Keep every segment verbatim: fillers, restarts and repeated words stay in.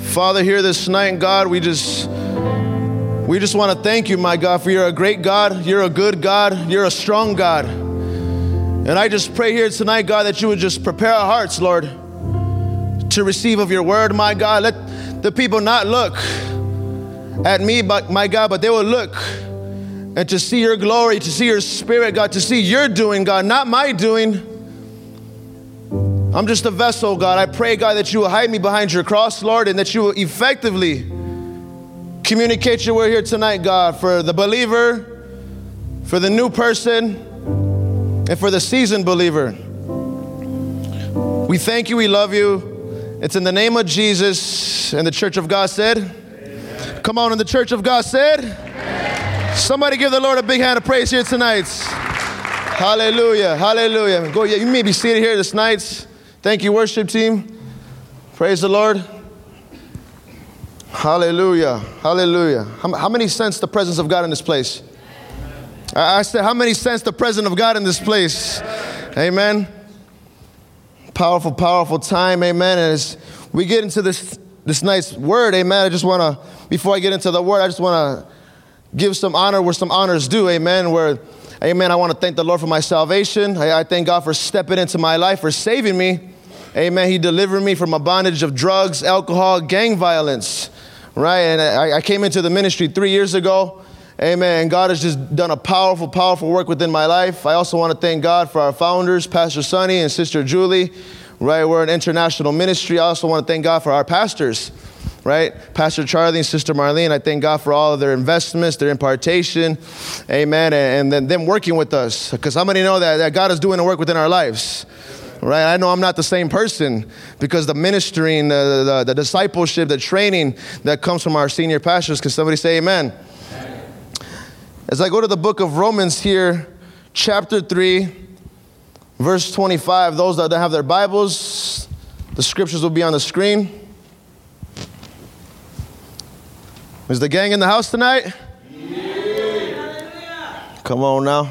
Father, here this night, God, we just we just want to thank you, my God, for you're a great God, you're a good God, you're a strong God. And I just pray here tonight, God, that you would just prepare our hearts, Lord, to receive of your word, my God. Let the people not look at me, but my God, but they will look and to see your glory, to see your spirit, God, to see your doing, God, not my doing. I'm just a vessel, God. I pray, God, that you will hide me behind your cross, Lord, and that you will effectively communicate your word here tonight, God, for the believer, for the new person, and for the seasoned believer. We thank you, we love you. It's in the name of Jesus, and the church of God said, amen. Come on, and the church of God said, amen. Somebody give the Lord a big hand of praise here tonight. Hallelujah, hallelujah. Go, you may be seated here this night. Thank you, worship team. Praise the Lord. Hallelujah, hallelujah. How, how many sense the presence of God in this place? I, I said, how many sense the presence of God in this place? Amen. Powerful, powerful time, amen. And as we get into this, this nice word, amen, I just want to, before I get into the word, I just want to give some honor where some honors due, amen, where amen. I want to thank the Lord for my salvation. I, I thank God for stepping into my life, for saving me. Amen. He delivered me from a bondage of drugs, alcohol, gang violence. Right. And I, I came into the ministry three years ago. Amen. And God has just done a powerful, powerful work within my life. I also want to thank God for our founders, Pastor Sonny and Sister Julie. Right. We're an international ministry. I also want to thank God for our pastors. Right? Pastor Charlie and Sister Marlene, I thank God for all of their investments, their impartation, amen, and, and then them working with us. Because how many know that, that God is doing a work within our lives? Right? I know I'm not the same person because the ministering, the, the, the discipleship, the training that comes from our senior pastors. Can somebody say amen? Amen? As I go to the book of Romans here, chapter three, verse twenty-five, those that don't have their Bibles, the scriptures will be on the screen. Is the gang in the house tonight? Yeah. Come on now.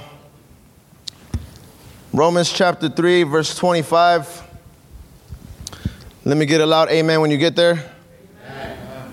Romans chapter three, verse twenty-five. Let me get a loud amen when you get there. Amen.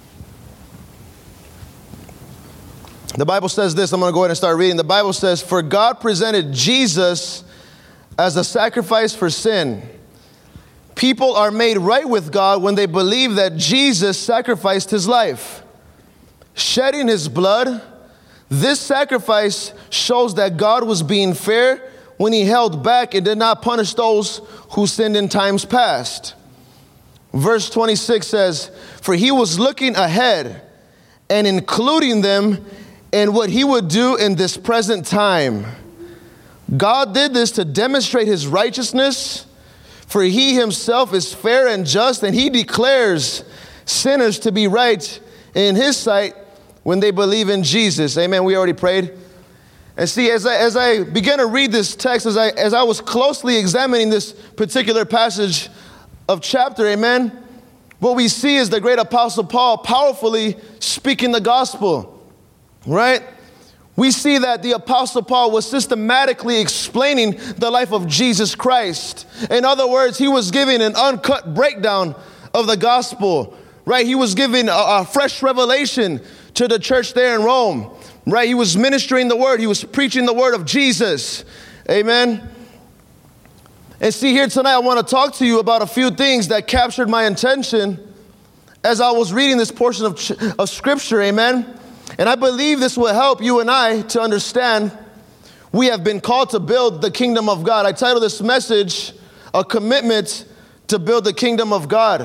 The Bible says this. I'm going to go ahead and start reading. The Bible says, for God presented Jesus as a sacrifice for sin. People are made right with God when they believe that Jesus sacrificed his life. Shedding his blood, this sacrifice shows that God was being fair when he held back and did not punish those who sinned in times past. Verse twenty-six says, for he was looking ahead and including them in what he would do in this present time. God did this to demonstrate his righteousness, for he himself is fair and just, and he declares sinners to be right in his sight when they believe in Jesus. Amen. We already prayed. And see, as I, as I began to read this text, as I, as I was closely examining this particular passage of chapter, amen, what we see is the great apostle Paul powerfully speaking the gospel, right? We see that the apostle Paul was systematically explaining the life of Jesus Christ. In other words, he was giving an uncut breakdown of the gospel, right? He was giving a, a fresh revelation to the church there in Rome, right? He was ministering the word. He was preaching the word of Jesus. Amen. And see, here tonight, I want to talk to you about a few things that captured my attention as I was reading this portion of, of scripture. Amen. And I believe this will help you and I to understand we have been called to build the kingdom of God. I titled this message, A Commitment to Build the Kingdom of God.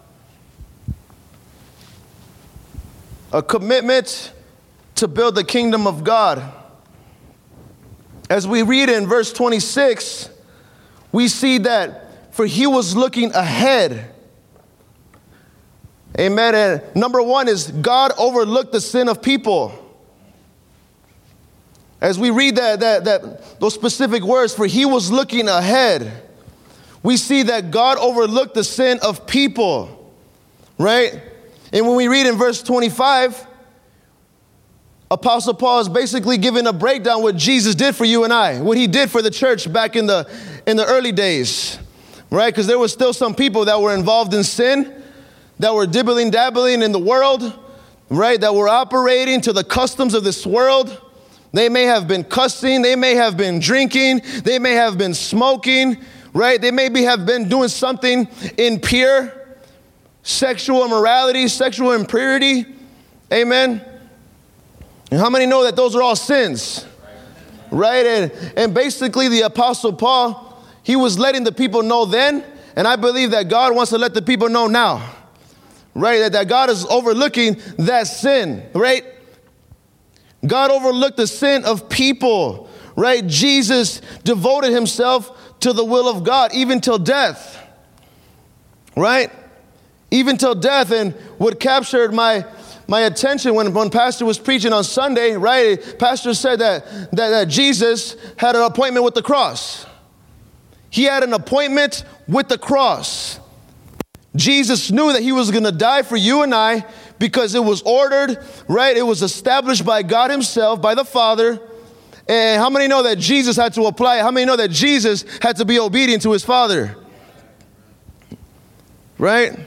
A commitment to build the kingdom of God. As we read in verse twenty-six, we see that for he was looking ahead. Amen. And number one is God overlooked the sin of people. As we read that, that, that those specific words, for he was looking ahead, we see that God overlooked the sin of people, right? And when we read in verse twenty-five, Apostle Paul is basically giving a breakdown what Jesus did for you and I, what he did for the church back in the in the early days, right? Because there was still some people that were involved in sin. that were dibbling dabbling in the world, right? That were operating to the customs of this world. They may have been cussing, they may have been drinking, they may have been smoking, right? They maybe have been doing something impure, sexual immorality, sexual impurity. Amen. And how many know that those are all sins? Right? And, and basically the Apostle Paul, he was letting the people know then, and I believe that God wants to let the people know now. Right? That, that God is overlooking that sin. Right? God overlooked the sin of people, right? Jesus devoted himself to the will of God, even till death, right? Even till death. And what captured my my attention when, when Pastor was preaching on Sunday, right? Pastor said that, that, that Jesus had an appointment with the cross. He had an appointment with the cross. Jesus knew that he was going to die for you and I, because it was ordered, right? It was established by God himself, by the Father. And how many know that Jesus had to apply it? How many know that Jesus had to be obedient to his Father? Right?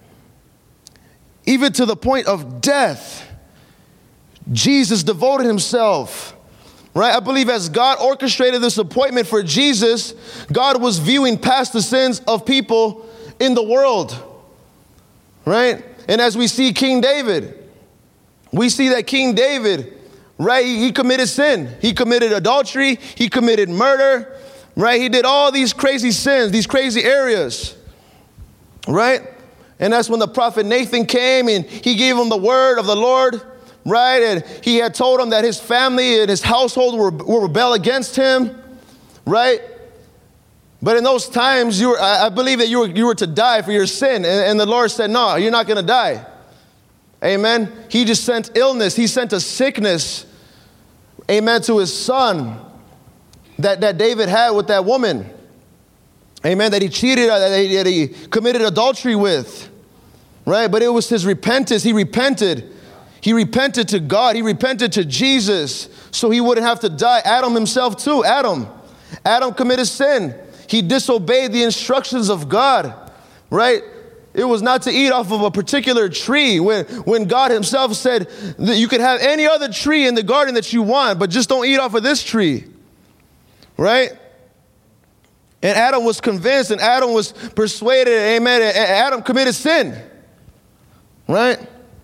Even to the point of death, Jesus devoted himself. Right? I believe as God orchestrated this appointment for Jesus, God was viewing past the sins of people in the world. Right? And as we see King David, we see that King David, right, he committed sin. He committed adultery. He committed murder, right? He did all these crazy sins, these crazy areas, right? And that's when the prophet Nathan came and he gave him the word of the Lord, right? And he had told him that his family and his household were, will rebel against him, right? But in those times, you were, I believe that you were, you were to die for your sin. And, and the Lord said, no, you're not going to die. Amen. He just sent illness. He sent a sickness, amen, to his son that, that David had with that woman. Amen. That he cheated, that he, that he committed adultery with. Right. But it was his repentance. He repented. He repented to God. He repented to Jesus so he wouldn't have to die. Adam himself too. Adam. Adam committed sin. He disobeyed the instructions of God, right? It was not to eat off of a particular tree when, when God himself said that you could have any other tree in the garden that you want, but just don't eat off of this tree, right? And Adam was convinced and Adam was persuaded, amen, and Adam committed sin, right?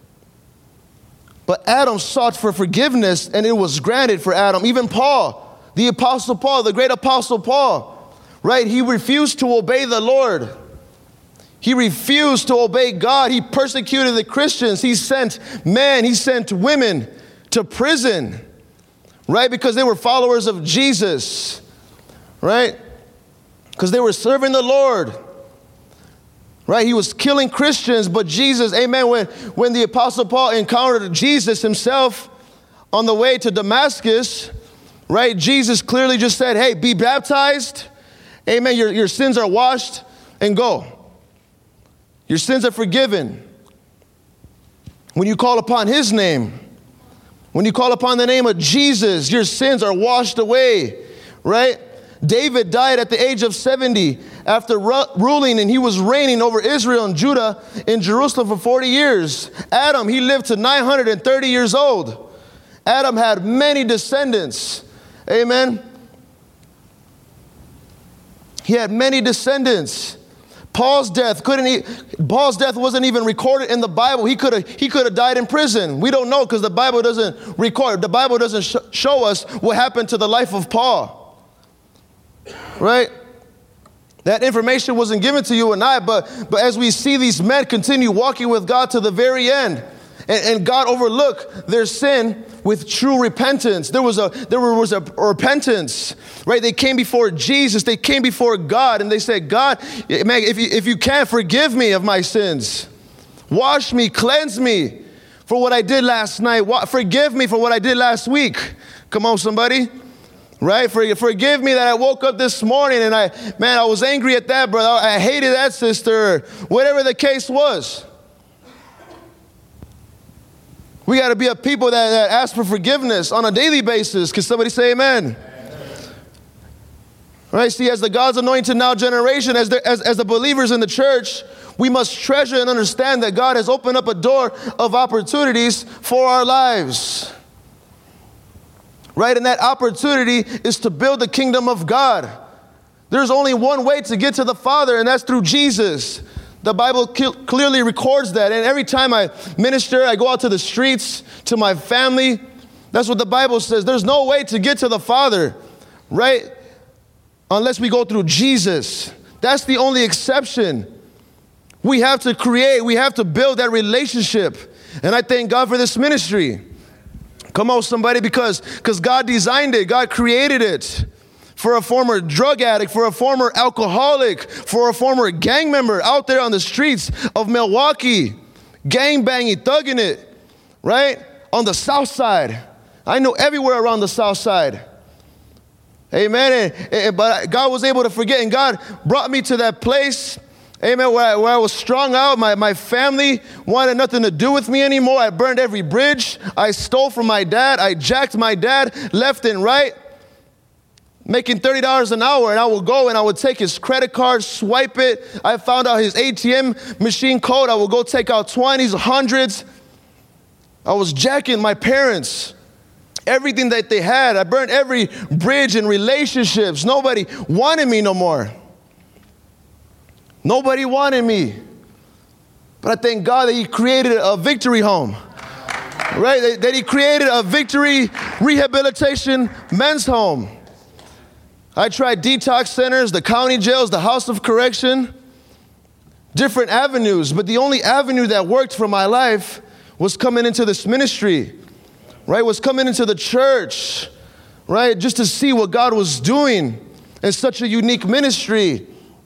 But Adam sought for forgiveness and it was granted for Adam. Even Paul, the Apostle Paul, the great Apostle Paul, right? He refused to obey the Lord. He refused to obey God. He persecuted the Christians. He sent men, he sent women to prison, right? Because they were followers of Jesus, right? Because they were serving the Lord, right? He was killing Christians, but Jesus, amen, when, when the Apostle Paul encountered Jesus himself on the way to Damascus, right? Jesus clearly just said, hey, be baptized. Amen. Your, your sins are washed and go. Your sins are forgiven. When you call upon his name, when you call upon the name of Jesus, your sins are washed away, right? David died at the age of seventy after ru- ruling, and he was reigning over Israel and Judah in Jerusalem for forty years. Adam, he lived to nine hundred thirty years old. Adam had many descendants. Amen. He had many descendants. Paul's death couldn't. E- Paul's death wasn't even recorded in the Bible. He could have. He could have died in prison. We don't know because the Bible doesn't record. The Bible doesn't sh- show us what happened to the life of Paul. Right? That information wasn't given to you and I. But but as we see these men continue walking with God to the very end, and, and God overlooked their sin with true repentance. There was a there was a repentance, right? They came before Jesus. They came before God, and they said, God, man, if you if you can, forgive me of my sins, wash me, cleanse me for what I did last night. Forgive me for what I did last week. Come on, somebody, right? For, forgive me that I woke up this morning and I, man, I was angry at that brother. I hated that sister. Whatever the case was. We got to be a people that, that ask for forgiveness on a daily basis. Can somebody say amen? Amen. Right? See, as the God's anointed now generation, as the, as, as the believers in the church, We must treasure and understand that God has opened up a door of opportunities for our lives. Right? And that opportunity is to build the kingdom of God. There's only one way to get to the Father, and that's through Jesus. The Bible clearly records that. And every time I minister, I go out to the streets, to my family. That's what the Bible says. There's no way to get to the Father, right? Unless we go through Jesus. That's the only exception. We have to create, we have to build that relationship. And I thank God for this ministry. Come on, somebody, because, because God designed it. God created it. For a former drug addict, for a former alcoholic, for a former gang member out there on the streets of Milwaukee, gang banging, thugging it, right? On the south side. I know everywhere around the south side. Amen. And, and, but God was able to forget, and God brought me to that place, amen, where I, where I was strung out. My, my family wanted nothing to do with me anymore. I burned every bridge. I stole from my dad. I jacked my dad left and right. Making thirty dollars an hour, and I would go and I would take his credit card, swipe it. I found out his A T M machine code. I would go take out twenties, hundreds. I was jacking my parents, everything that they had. I burned every bridge in relationships. Nobody wanted me no more. Nobody wanted me. But I thank God that He created a victory home, right? That He created a victory rehabilitation men's home. I tried detox centers, the county jails, the house of correction, different avenues. But the only avenue that worked for my life was coming into this ministry, right? Was coming into the church, right? Just to see what God was doing in such a unique ministry.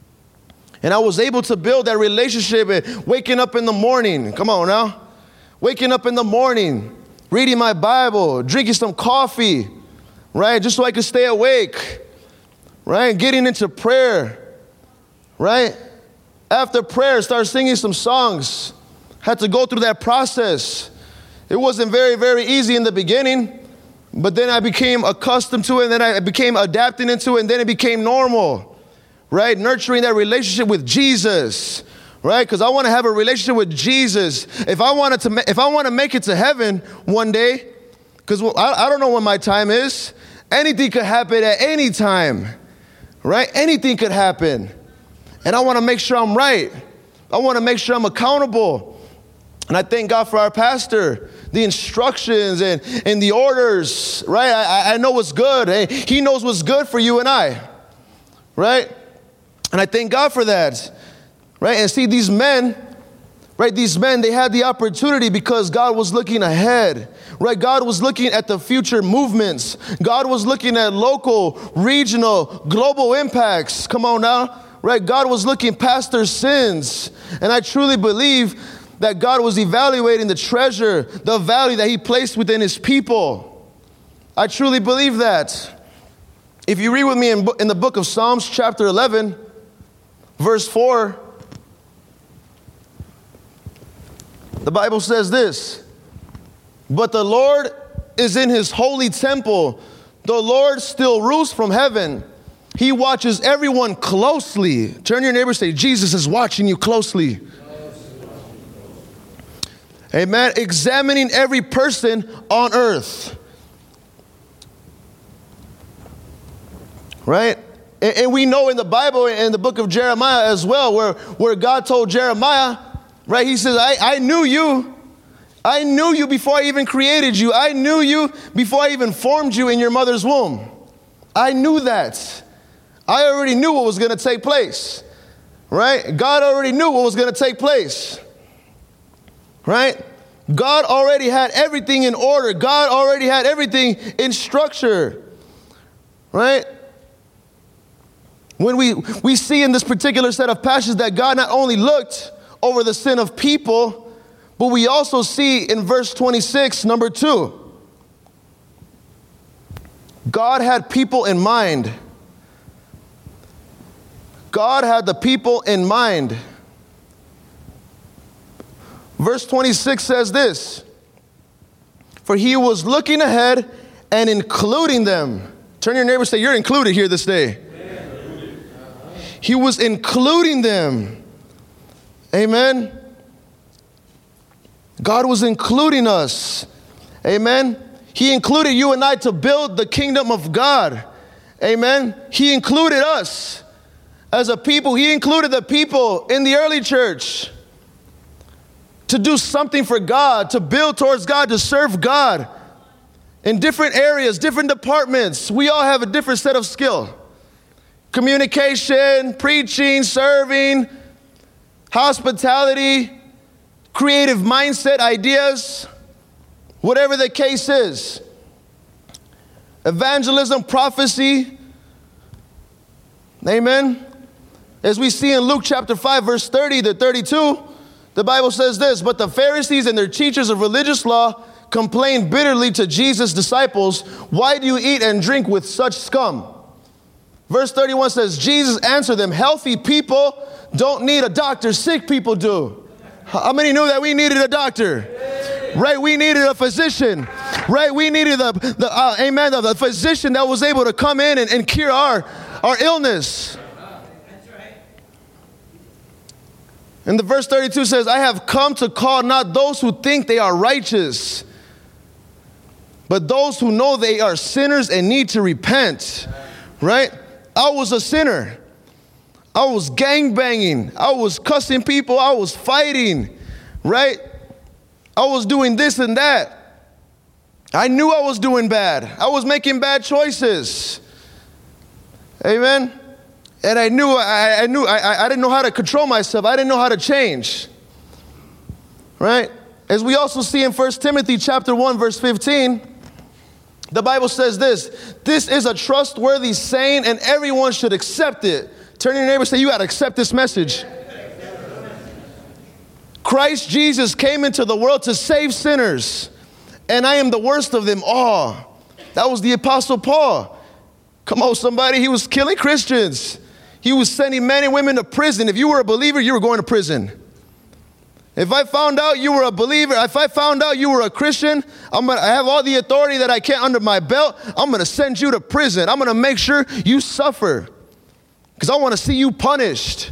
And I was able to build that relationship and waking up in the morning. Come on now. Waking up in the morning, reading my Bible, drinking some coffee, right? Just so I could stay awake. Right? Getting into prayer, right? After prayer, start singing some songs. Had to go through that process. It wasn't very, very easy in the beginning, but then I became accustomed to it, and then I became adapting into it, and then it became normal, right? Nurturing that relationship with Jesus, right? Because I want to have a relationship with Jesus. If I wanted to, ma- if I want to make it to heaven one day, because well, I, I don't know when my time is. Anything could happen at any time. Right? Anything could happen. And I want to make sure I'm right. I want to make sure I'm accountable. And I thank God for our pastor, the instructions and, and the orders, right? I, I know what's good. Hey, he knows what's good for you and I, right? And I thank God for that, right? And see, these men, right? These men, they had the opportunity because God was looking ahead, right? God was looking at the future movements. God was looking at local, regional, global impacts. Come on now, right? God was looking past their sins. And I truly believe that God was evaluating the treasure, the value that He placed within His people. I truly believe that. If you read with me in, in the book of Psalms, chapter eleven, verse four, the Bible says this: but the Lord is in His holy temple. The Lord still rules from heaven. He watches everyone closely. Turn to your neighbor and say, Jesus is watching you closely. Amen. Examining every person on earth. Right? And, and we know in the Bible, in the book of Jeremiah as well, where, where God told Jeremiah, right, He says, I, I knew you. I knew you before I even created you. I knew you before I even formed you in your mother's womb. I knew that. I already knew what was going to take place. Right? God already knew what was going to take place. Right? God already had everything in order. God already had everything in structure. Right? When we, we see in this particular set of passages that God not only looked over the sin of people, but we also see in verse twenty-six, number two, God had people in mind. God had the people in mind. Verse twenty-six says this: for He was looking ahead and including them. Turn to your neighbor and say, you're included here this day. He was including them. Amen. God was including us. Amen. He included you and I to build the kingdom of God. Amen. He included us as a people. He included the people in the early church to do something for God, to build towards God, to serve God in different areas, different departments. We all have a different set of skill. Communication, preaching, serving, hospitality, creative mindset, ideas, whatever the case is. Evangelism, prophecy. Amen. As we see in Luke chapter five, verse thirty to thirty-two, the Bible says this, but the Pharisees and their teachers of religious law complained bitterly to Jesus' disciples, why do you eat and drink with such scum? Verse thirty-one says, Jesus answered them, healthy people don't need a doctor, sick people do. How many knew that we needed a doctor? Right, we needed a physician. Right, we needed the, the uh, amen, the, the physician that was able to come in and, and cure our, our illness. And the verse thirty-two says, I have come to call not those who think they are righteous, but those who know they are sinners and need to repent. Right? I was a sinner. I was gangbanging. I was cussing people. I was fighting. Right? I was doing this and that. I knew I was doing bad. I was making bad choices. Amen? And I knew, I, I knew, I, I didn't know how to control myself. I didn't know how to change. Right? As we also see in First Timothy chapter one, verse fifteen, the Bible says this, this is a trustworthy saying and everyone should accept it. Turn to your neighbor and say, you got to accept this message. Christ Jesus came into the world to save sinners, and I am the worst of them all. That was the Apostle Paul. Come on, somebody. He was killing Christians. He was sending men and women to prison. If you were a believer, you were going to prison. If I found out you were a believer, if I found out you were a Christian, I'm gonna I have all the authority that I can under my belt. I'm going to send you to prison. I'm going to make sure you suffer because I want to see you punished.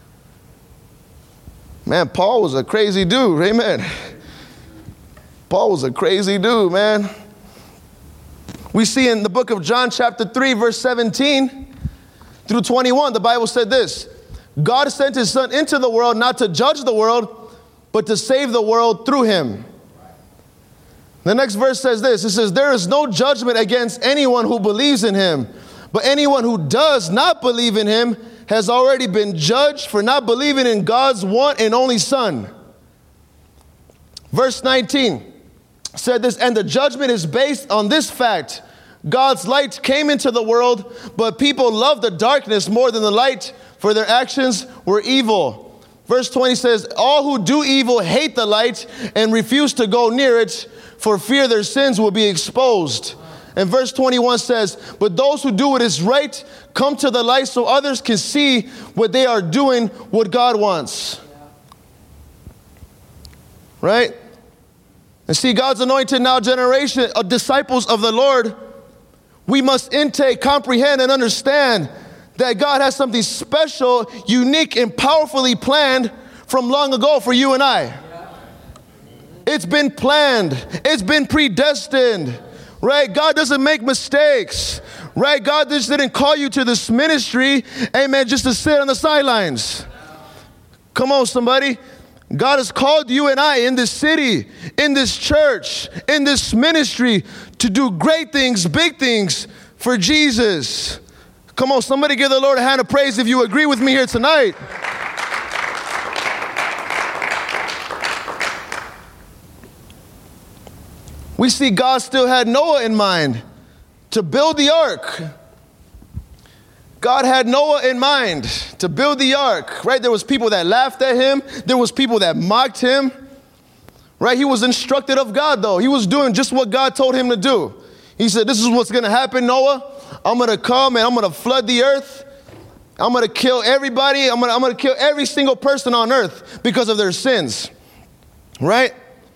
Man, Paul was a crazy dude. Amen. Paul was a crazy dude, man. We see in the book of John chapter three, verse seventeen through twenty-one, the Bible said this, God sent his son into the world not to judge the world, but to save the world through him. The next verse says this, it says, there is no judgment against anyone who believes in him, but anyone who does not believe in him has already been judged for not believing in God's one and only Son. Verse nineteen said this, and the judgment is based on this fact. God's light came into the world, but people loved the darkness more than the light, for their actions were evil. Verse twenty says, all who do evil hate the light and refuse to go near it, for fear their sins will be exposed. And verse twenty-one says, but those who do what is right come to the light so others can see what they are doing, what God wants. Right? And see, God's anointed now generation of disciples of the Lord, we must intake, comprehend, and understand that God has something special, unique, and powerfully planned from long ago for you and I. It's been planned. It's been predestined. Right? God doesn't make mistakes. Right? God just didn't call you to this ministry, amen, just to sit on the sidelines. Come on, somebody. God has called you and I in this city, in this church, in this ministry to do great things, big things for Jesus. Come on, somebody give the Lord a hand of praise if you agree with me here tonight. We see God still had Noah in mind to build the ark. God had Noah in mind to build the ark, right? There was people that laughed at him. There was people that mocked him, right? He was instructed of God, though. He was doing just what God told him to do. He said, this is what's going to happen, Noah. I'm going to come and I'm going to flood the earth. I'm going to kill everybody. I'm going to, I'm going to kill every single person on earth because of their sins, right?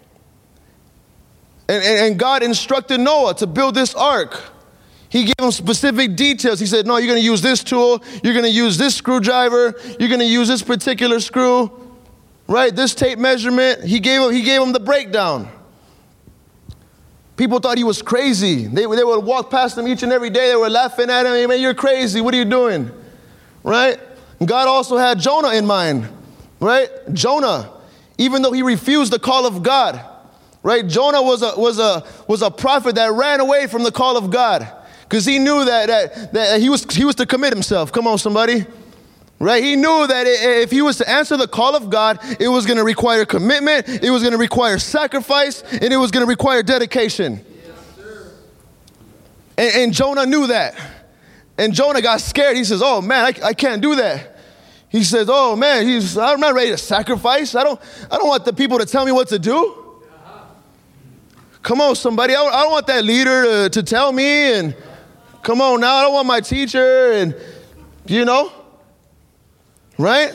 And, and, and God instructed Noah to build this ark. He gave him specific details. He said, no, you're going to use this tool. You're going to use this screwdriver. You're going to use this particular screw. right? This tape measurement, he gave him, he gave him the breakdown. People thought he was crazy. They, they would walk past him each and every day. They were laughing at him. Hey, man, you're crazy. What are you doing? Right? God also had Jonah in mind. Right? Jonah, even though he refused the call of God. Right? Jonah was a, was a, was a prophet that ran away from the call of God. Because he knew that, that, that he, was, he was to commit himself. Come on, somebody. Right? He knew that if he was to answer the call of God, it was going to require commitment, it was going to require sacrifice, and it was going to require dedication. Yes, sir. And, and Jonah knew that. And Jonah got scared. He says, oh, man, I, I can't do that. He says, oh, man, he's, I'm not ready to sacrifice. I don't, I don't want the people to tell me what to do. Come on, somebody. I, I don't want that leader to, to tell me. And come on now, I don't want my teacher. And, you know. Right?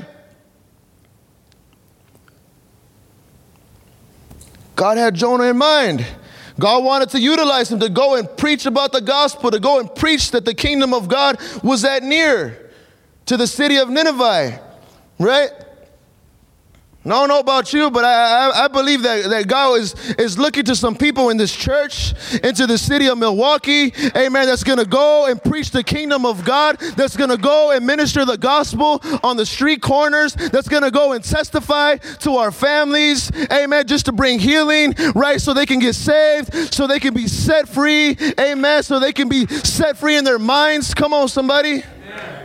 God had Jonah in mind. God wanted to utilize him to go and preach about the gospel, to go and preach that the kingdom of God was at near to the city of Nineveh. Right? I don't know about you, but I, I, I believe that, that God is, is looking to some people in this church, into the city of Milwaukee, amen, that's going to go and preach the kingdom of God, that's going to go and minister the gospel on the street corners, that's going to go and testify to our families, amen, just to bring healing, right, so they can get saved, so they can be set free, amen, so they can be set free in their minds. Come on, somebody. Amen.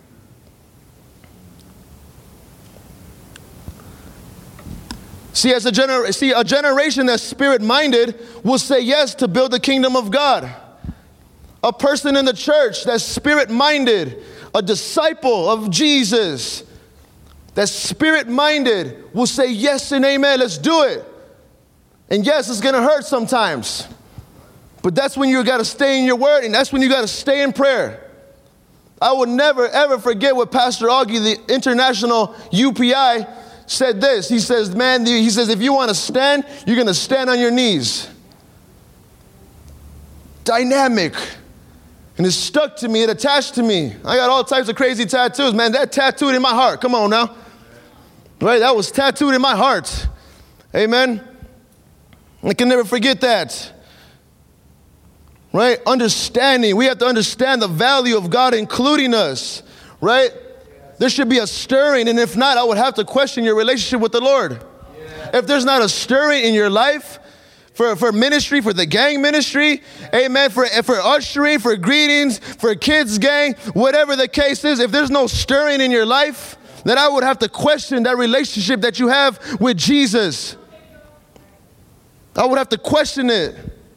See, as a gener- see, a generation that's spirit-minded will say yes to build the kingdom of God. A person in the church that's spirit-minded, a disciple of Jesus, that's spirit-minded will say yes and amen, let's do it. And yes, it's going to hurt sometimes. But that's when you got to stay in your word, and that's when you got to stay in prayer. I will never, ever forget what Pastor Augie, the international U P I, said this. He says, man, he says, if you want to stand, you're going to stand on your knees. Dynamic. And it stuck to me. It attached to me. I got all types of crazy tattoos. Man, that tattooed in my heart. Come on now. Right? That was tattooed in my heart. Amen. I can never forget that. Right? Understanding. We have to understand the value of God including us. Right? There should be a stirring, and if not, I would have to question your relationship with the Lord. Yeah. If there's not a stirring in your life for, for ministry, for the gang ministry, amen, for, for ushering, for greetings, for kids gang, whatever the case is, if there's no stirring in your life, then I would have to question that relationship that you have with Jesus. I would have to question it.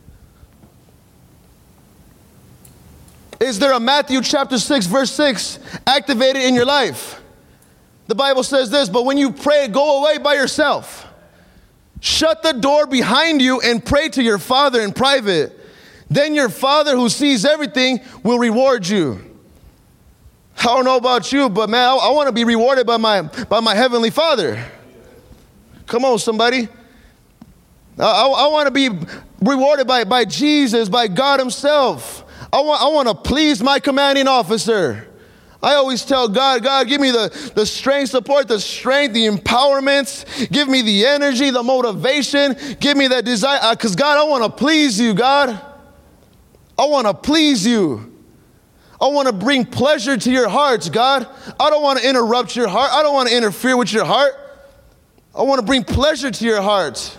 Is there a Matthew chapter six, verse six activated in your life? The Bible says this, but when you pray, go away by yourself. Shut the door behind you and pray to your Father in private. Then your Father who sees everything will reward you. I don't know about you, but man, I, I want to be rewarded by my, by my Heavenly Father. Come on, somebody. I, I, I want to be rewarded by, by Jesus, by God Himself. I want, I want to please my commanding officer. I always tell God, God, give me the, the strength, support, the strength, the empowerment. Give me the energy, the motivation. Give me that desire. Because, God, I want to please you, God. I want to please you. I want to bring pleasure to your hearts, God. I don't want to interrupt your heart. I don't want to interfere with your heart. I want to bring pleasure to your heart.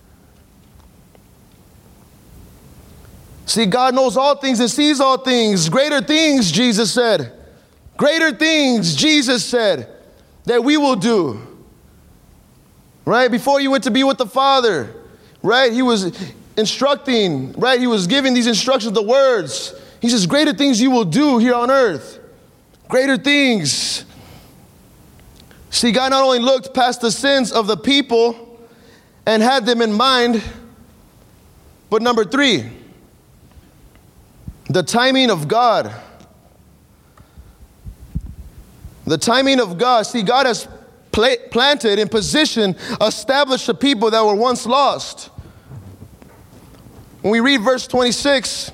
See, God knows all things and sees all things. Greater things, Jesus said. Greater things, Jesus said, that we will do. Right? Before you went to be with the Father, right? He was instructing, right? He was giving these instructions, the words. He says, greater things you will do here on earth. Greater things. See, God not only looked past the sins of the people and had them in mind, but number three, the timing of God. The timing of God. See, God has pla- planted in position, established the people that were once lost. When we read verse twenty-six,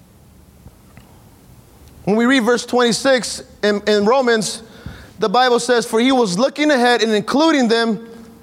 when we read verse twenty-six in, in Romans, the Bible says, for He was looking ahead and including them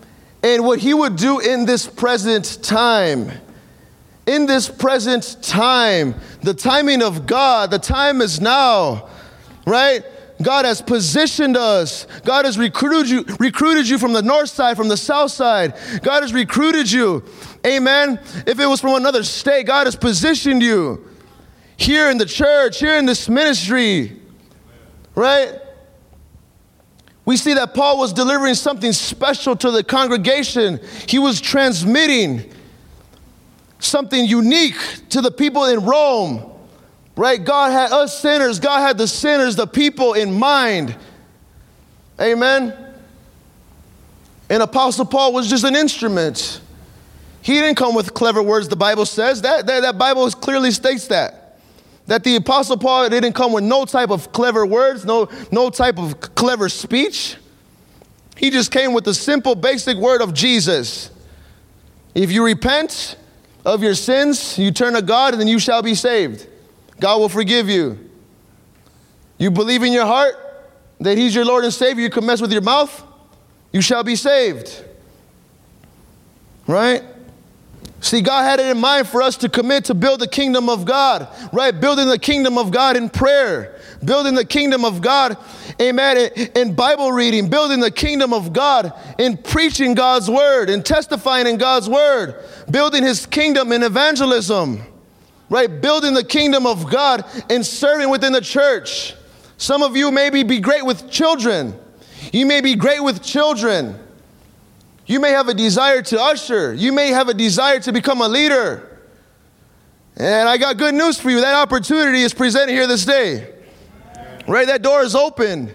and what he would do in this present time. In this present time, the timing of God, the time is now, right? God has positioned us. God has recruited you, recruited you from the north side, from the south side. God has recruited you. Amen. If it was from another state, God has positioned you here in the church, here in this ministry, right? We see that Paul was delivering something special to the congregation. He was transmitting something unique to the people in Rome. Right? God had us sinners. God had the sinners, the people in mind. Amen. And Apostle Paul was just an instrument. He didn't come with clever words, the Bible says. That, that, that Bible clearly states that. That the Apostle Paul didn't come with no type of clever words, no, no type of clever speech. He just came with the simple, basic word of Jesus. If you repent of your sins, you turn to God, and then you shall be saved. God will forgive you. You believe in your heart that he's your Lord and Savior. You confess with your mouth, you shall be saved. Right? See, God had it in mind for us to commit to build the kingdom of God. Right? Building the kingdom of God in prayer. Building the kingdom of God, amen, in, in Bible reading. Building the kingdom of God in preaching God's word and testifying in God's word. Building his kingdom in evangelism. Right, building the kingdom of God and serving within the church. Some of you maybe be great with children. You may be great with children. You may have a desire to usher. You may have a desire to become a leader. And I got good news for you. That opportunity is presented here this day. Right, that door is open.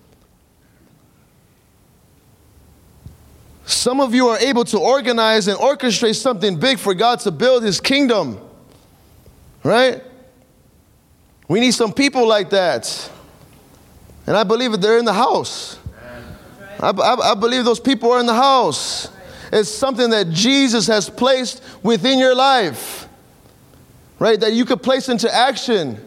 Some of you are able to organize and orchestrate something big for God to build his kingdom. Right? We need some people like that. And I believe that they're in the house. I, I, I believe those people are in the house. It's something that Jesus has placed within your life. Right? That you could place into action.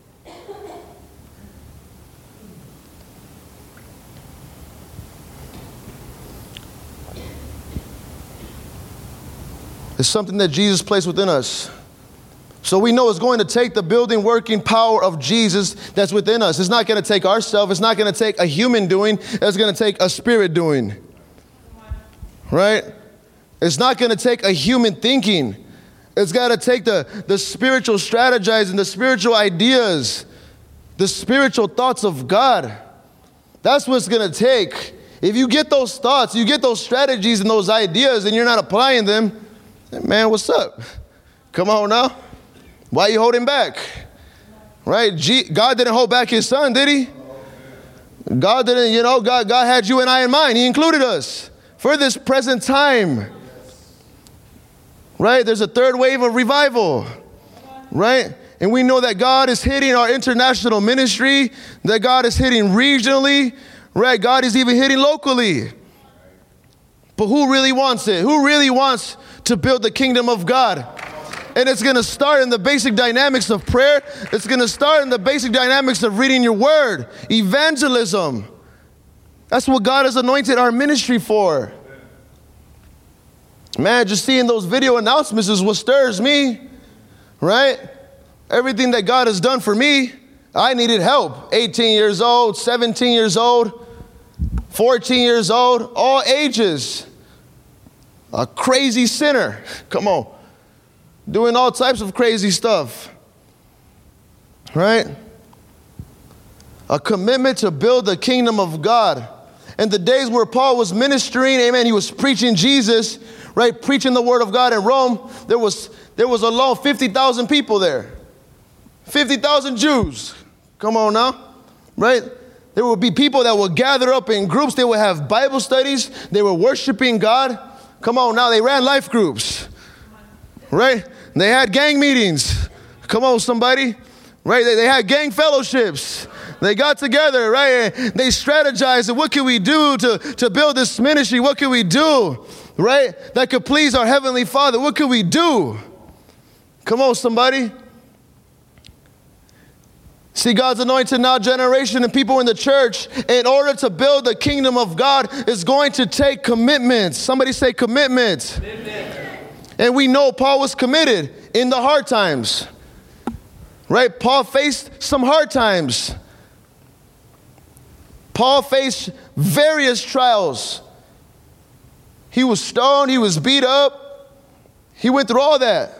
It's something that Jesus placed within us. So we know it's going to take the building, working power of Jesus that's within us. It's not going to take ourselves. It's not going to take a human doing. It's going to take a spirit doing. Right? It's not going to take a human thinking. It's got to take the, the spiritual strategizing, the spiritual ideas, the spiritual thoughts of God. That's what it's going to take. If you get those thoughts, you get those strategies and those ideas, and you're not applying them, man, what's up? Come on now. Why are you holding back? Right? G- God didn't hold back his son, did he? God didn't, you know, God, God had you and I in mind. He included us for this present time. Right? There's a third wave of revival. Right? And we know that God is hitting our international ministry, that God is hitting regionally, right? God is even hitting locally. But who really wants it? Who really wants to build the kingdom of God? And it's going to start in the basic dynamics of prayer. It's going to start in the basic dynamics of reading your word. Evangelism. That's what God has anointed our ministry for. Man, just seeing those video announcements is what stirs me. Right? Everything that God has done for me, I needed help. eighteen years old, seventeen years old, fourteen years old, all ages. A crazy sinner. Come on. Doing all types of crazy stuff. Right? A commitment to build the kingdom of God. In the days where Paul was ministering, amen, he was preaching Jesus, right? Preaching the word of God in Rome. There was, there was alone fifty thousand people there. fifty thousand Jews. Come on now. Right? There would be people that would gather up in groups. They would have Bible studies. They were worshiping God. Come on now. They ran life groups. Right? They had gang meetings. Come on, somebody. Right? They, they had gang fellowships. They got together, right? They strategized. What can we do to, to build this ministry? What can we do, right? That could please our Heavenly Father. What can we do? Come on, somebody. See, God's anointed now generation and people in the church, in order to build the kingdom of God, is going to take commitments. Somebody say commitments. Commitment. And we know Paul was committed in the hard times. Right? Paul faced some hard times. Paul faced various trials. He was stoned, he was beat up. He went through all that.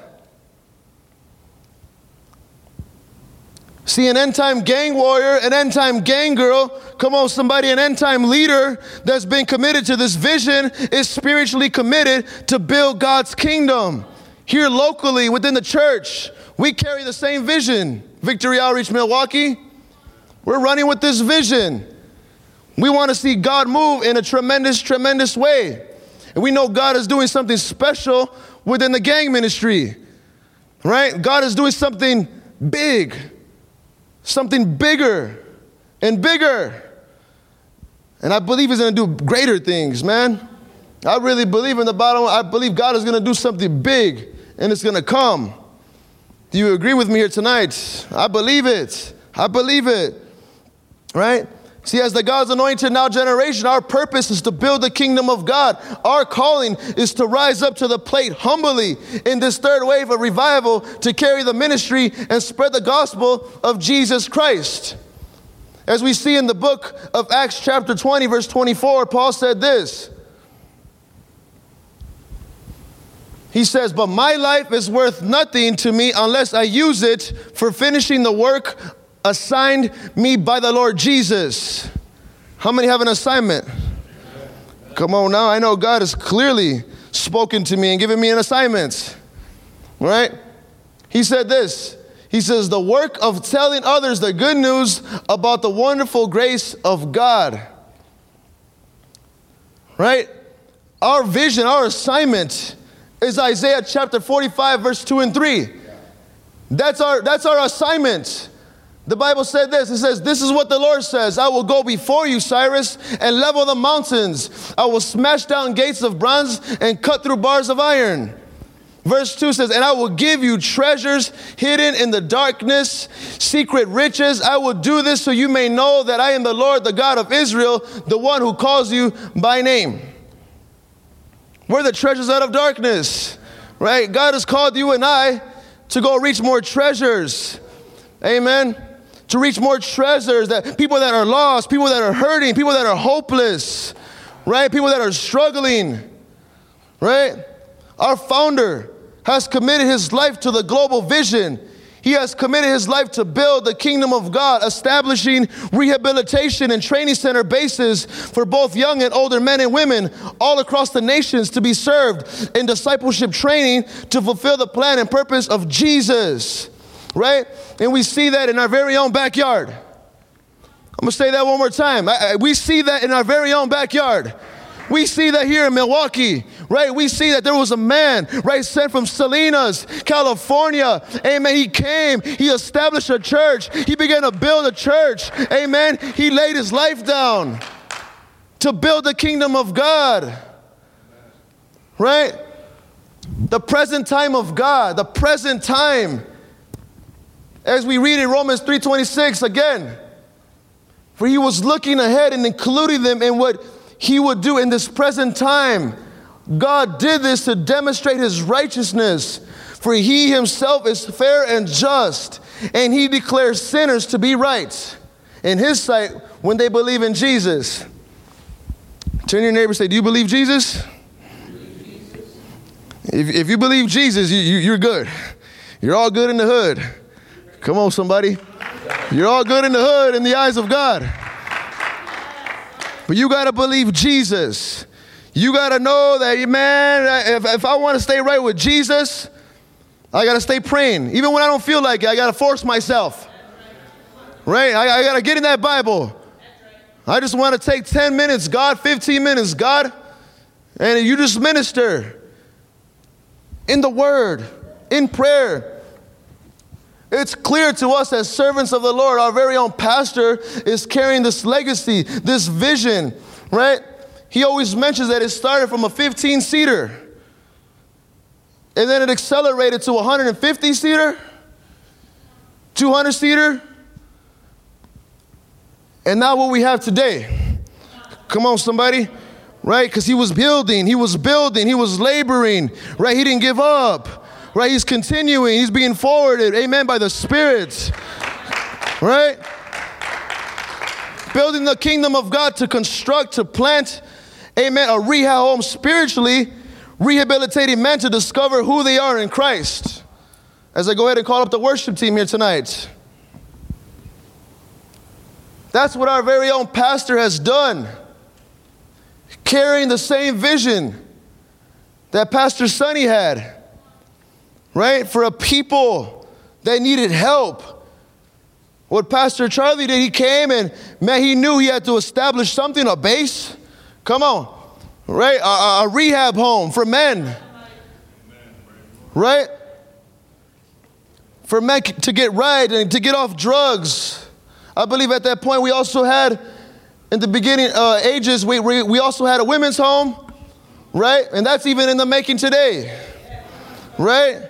See, an end-time gang warrior, an end-time gang girl, come on, somebody, an end-time leader that's been committed to this vision is spiritually committed to build God's kingdom. Here locally, within the church, we carry the same vision. Victory Outreach Milwaukee, we're running with this vision. We want to see God move in a tremendous, tremendous way. And we know God is doing something special within the gang ministry, right? God is doing something big. Something bigger and bigger. And I believe he's going to do greater things, man. I really believe in the bottom. I believe God is going to do something big and it's going to come. Do you agree with me here tonight? I believe it. I believe it. Right? See, as the God's anointed now generation, our purpose is to build the kingdom of God. Our calling is to rise up to the plate humbly in this third wave of revival to carry the ministry and spread the gospel of Jesus Christ. As we see in the book of Acts chapter twenty, verse twenty-four, Paul said this. He says, but my life is worth nothing to me unless I use it for finishing the work assigned me by the Lord Jesus. How many have an assignment? Come on now. I know God has clearly spoken to me and given me an assignment. Right? He said this. He says, the work of telling others the good news about the wonderful grace of God. Right? Our vision, our assignment is Isaiah chapter forty-five, verse two and three. That's our, that's our assignment. The Bible said this. It says, this is what the Lord says. I will go before you, Cyrus, and level the mountains. I will smash down gates of bronze and cut through bars of iron. Verse two says, and I will give you treasures hidden in the darkness, secret riches. I will do this so you may know that I am the Lord, the God of Israel, the one who calls you by name. We're the treasures out of darkness, right? God has called you and I to go reach more treasures. Amen. To reach more treasures, that people that are lost, people that are hurting, people that are hopeless, right? People that are struggling, right? Our founder has committed his life to the global vision. He has committed his life to build the kingdom of God, establishing rehabilitation and training center bases for both young and older men and women all across the nations to be served in discipleship training to fulfill the plan and purpose of Jesus. Right? And we see that in our very own backyard. I'm going to say that one more time. I, I, we see that in our very own backyard. We see that here in Milwaukee, right? We see that there was a man, right, sent from Salinas, California. Amen. He came. He established a church. He began to build a church. Amen. He laid his life down to build the kingdom of God. Right? The present time of God. The present time. As we read in Romans three twenty-six again, for he was looking ahead and including them in what he would do in this present time. God did this to demonstrate his righteousness, for he himself is fair and just, and he declares sinners to be right in his sight when they believe in Jesus. Turn to your neighbor and say, do you believe Jesus? If, if you believe Jesus, you, you, you're good. You're all good in the hood. Come on, somebody. You're all good in the hood in the eyes of God. But you got to believe Jesus. You got to know that, man, if, if I want to stay right with Jesus, I got to stay praying. Even when I don't feel like it, I got to force myself. Right? I, I got to get in that Bible. I just want to take ten minutes, God, fifteen minutes, God, and you just minister in the Word, in prayer. It's clear to us as servants of the Lord, our very own pastor is carrying this legacy, this vision, right? He always mentions that it started from a fifteen-seater, and then it accelerated to a one hundred fifty-seater, two hundred-seater, and not what we have today. Come on, somebody. Right? Because he was building, he was building, he was laboring. Right? He didn't give up. Right? He's continuing. He's being forwarded. Amen. By the Spirit. Right? Building the kingdom of God to construct, to plant, amen, a rehab home spiritually, rehabilitating men to discover who they are in Christ. As I go ahead and call up the worship team here tonight. That's what our very own pastor has done. Carrying the same vision that Pastor Sonny had. Right? For a people that needed help. What Pastor Charlie did, he came and, man, he knew he had to establish something, a base. Come on. Right? A, a rehab home for men. Right? For men to get right and to get off drugs. I believe at that point we also had, in the beginning uh, ages, we, we, we also had a women's home. Right? And that's even in the making today. Right?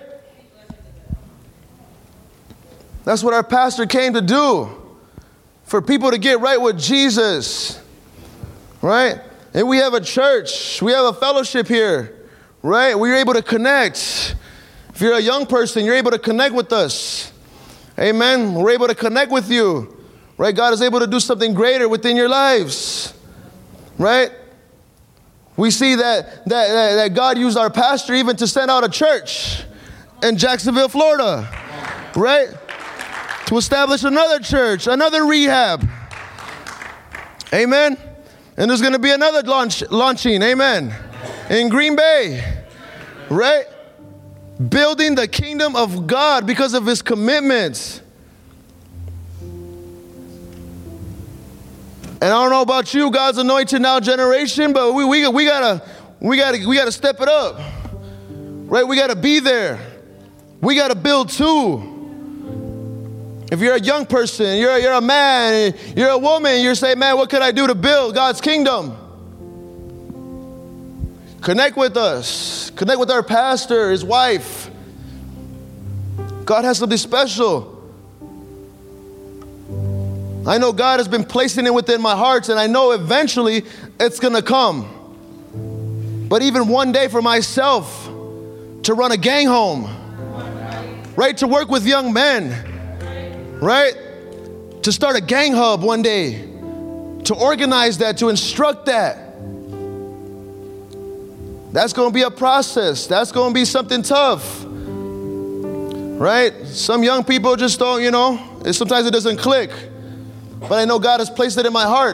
That's what our pastor came to do. For people to get right with Jesus. Right? And we have a church. We have a fellowship here. Right? We're able to connect. If you're a young person, you're able to connect with us. Amen. We're able to connect with you. Right? God is able to do something greater within your lives. Right? We see that, that, that God used our pastor even to send out a church in Jacksonville, Florida. Right? To establish another church, another rehab. Amen. And there's going to be another launch, launching. Amen. In Green Bay. Right? Building the kingdom of God because of his commitments. And I don't know about you, God's anointed now generation, but we we we gotta we gotta we gotta step it up. Right? We gotta be there. We gotta build too. If you're a young person, you're, you're a man, you're a woman, you're saying, man, what can I do to build God's kingdom? Connect with us. Connect with our pastor, his wife. God has something special. I know God has been placing it within my heart, and I know eventually it's going to come. But even one day for myself, to run a gang home, right? To work with young men. Right? To start a gang hub one day. To organize that, to instruct that. That's going to be a process. That's going to be something tough. Right? Some young people just don't, you know, sometimes it doesn't click. But I know God has placed it in my heart.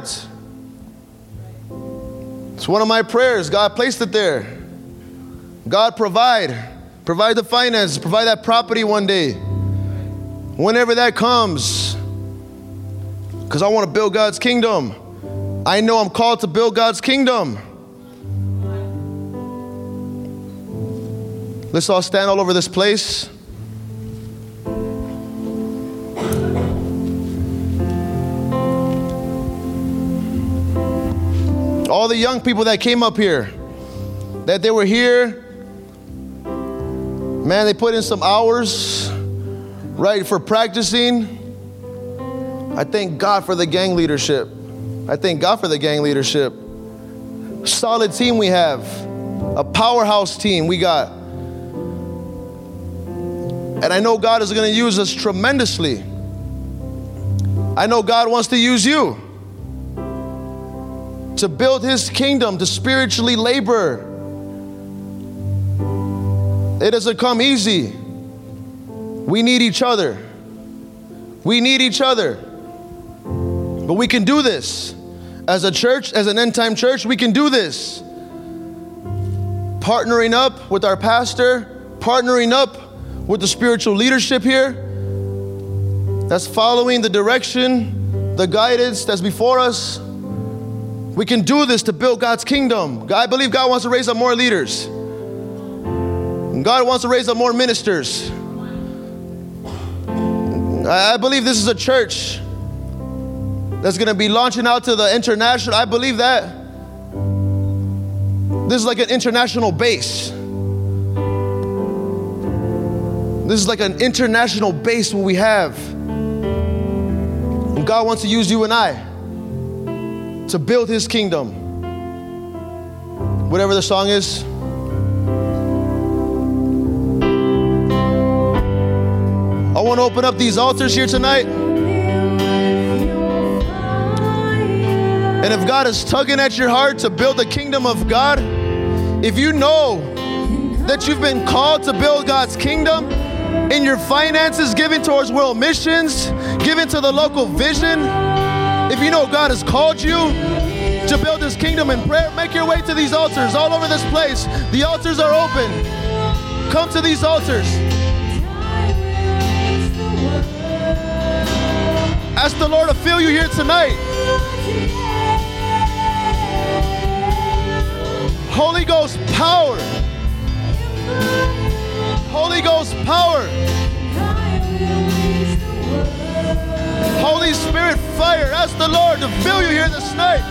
It's one of my prayers. God placed it there. God provide. Provide the finances. Provide that property one day. Whenever that comes, because I want to build God's kingdom. I know I'm called to build God's kingdom. Let's all stand all over this place. All the young people that came up here, that they were here, man, they put in some hours. Right, for practicing. I thank God for the gang leadership. I thank God for the gang leadership. Solid team we have. A powerhouse team we got. And I know God is going to use us tremendously. I know God wants to use you to build his kingdom, to spiritually labor. It doesn't come easy. We need each other. We need each other. But we can do this. As a church, as an end-time church, we can do this. Partnering up with our pastor, partnering up with the spiritual leadership here. That's following the direction, the guidance that's before us. We can do this to build God's kingdom. I believe God wants to raise up more leaders. God wants to raise up more ministers. I believe this is a church that's going to be launching out to the international. I believe that. This is like an international base. This is like an international base what we have. And God wants to use you and I. to build his kingdom. Whatever the song is. I want to open up these altars here tonight. And if God is tugging at your heart to build the kingdom of God, if you know that you've been called to build God's kingdom in your finances, giving towards world missions, giving to the local vision, if you know God has called you to build his kingdom in prayer, make your way to these altars all over this place. The altars are open. Come to these altars. Ask the Lord to fill you here tonight. Holy Ghost power. Holy Ghost power. Holy Spirit fire. Ask the Lord to fill you here this night.